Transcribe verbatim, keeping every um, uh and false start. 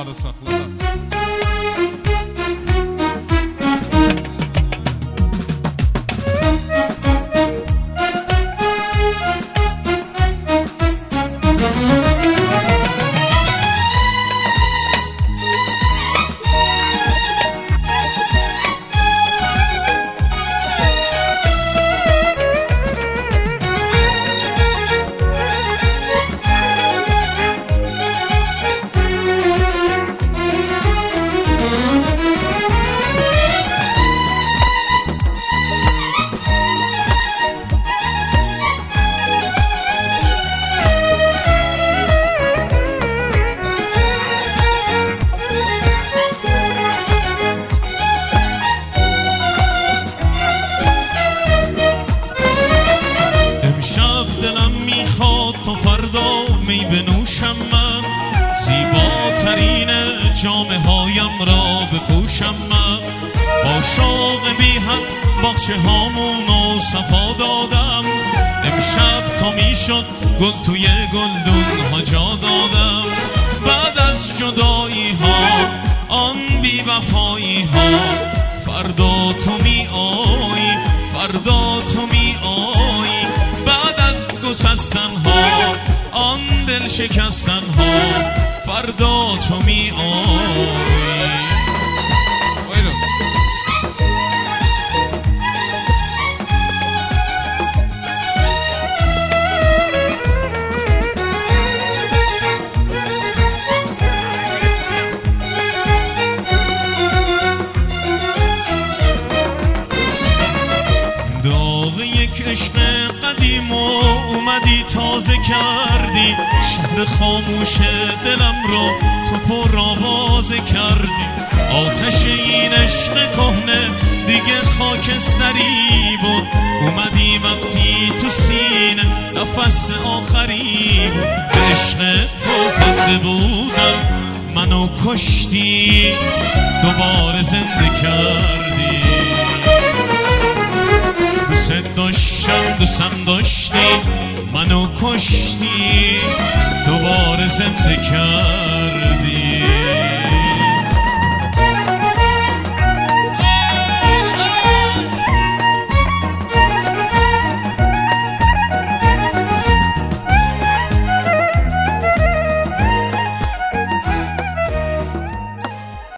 da saxla da. تا فردا می بنوشم من، زیباترین جامه هایم را بپوشم من. با شوق بی حد باغچه هامونو صفا دادم، امشب تا می شد گل توی گلدون ها جا دادم. بعد از جدایی ها آن بی وفایی ها، فردا تو می آیی، فردا تو می آیی. بعد از گسستن ها آن دل شکستن ها، فردا تو می آیی. داغ یک عشق قدیم و اومدی تازه کردی، شهر خاموش دلم رو تو پر آوازه کردی. آتش این عشق کهنه دیگه خاکستری بود، اومدی وقتی تو سینه نفس آخری بود. به عشق تو زنده بودم، منو کشتی دوباره زنده کردی. دوست داشتم دوستم داشتی، منو کشتی دوباره زنده کردی.